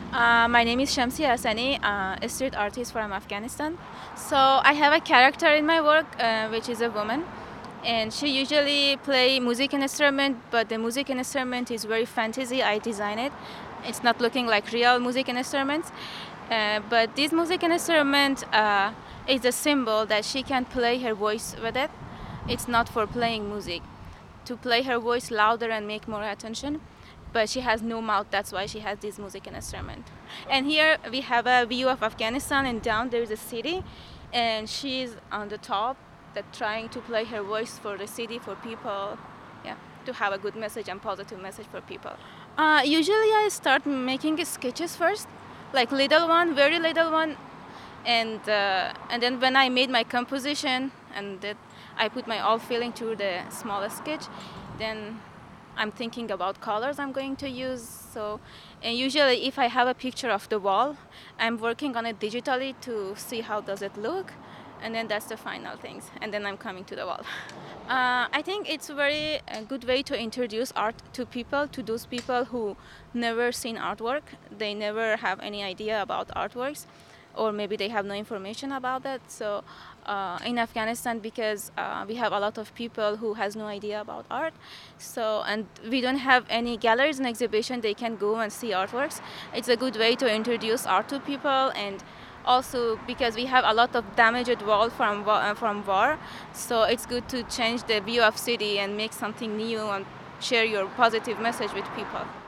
My name is Shamsi Hassani, a street artist from Afghanistan. So I have a character in my work, which is a woman, and she usually play music instrument, but the music instrument is very fantasy. I design it. It's not looking like real music instruments, but this music instrument is a symbol that she can play her voice with it. It's not for playing music, to play her voice louder and make more attention, but she has no mouth. That's why she has this music instrument. And here we have a view of Afghanistan, and down there is a city, and she's on the top that trying to play her voice for the city, for people, yeah, to have a good message and positive message for people. Usually I start making sketches first, like little one, very little one, and then when I made my composition and that I put my all feeling to the smallest sketch, then I'm thinking about colors I'm going to use. So, and usually if I have a picture of the wall, I'm working on it digitally to see how does it look, and then that's the final things, and then I'm coming to the wall. I think it's a very good way to introduce art to people, to those people who never seen artwork. They never have any idea about artworks, or maybe they have no information about that. So in Afghanistan, because we have a lot of people who has no idea about art, so and we don't have any galleries and exhibition they can go and see artworks. It's a good way to introduce art to people, and also because we have a lot of damaged wall from war, so it's good to change the view of city and make something new and share your positive message with people.